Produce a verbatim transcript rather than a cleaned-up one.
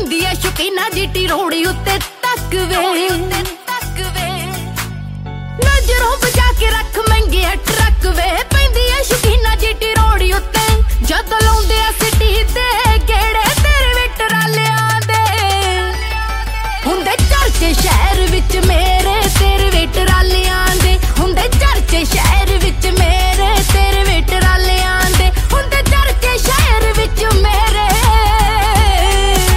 ਹੁੰਦੀ ਐ ਸ਼ੁਕੀਨਾ ਜੀਟੀ ਰੋੜ ਉੱਤੇ ਤੱਕ ਵੇ, ਨਜ਼ਰੋਂ ਬਚਾ ਕੇ ਰੱਖ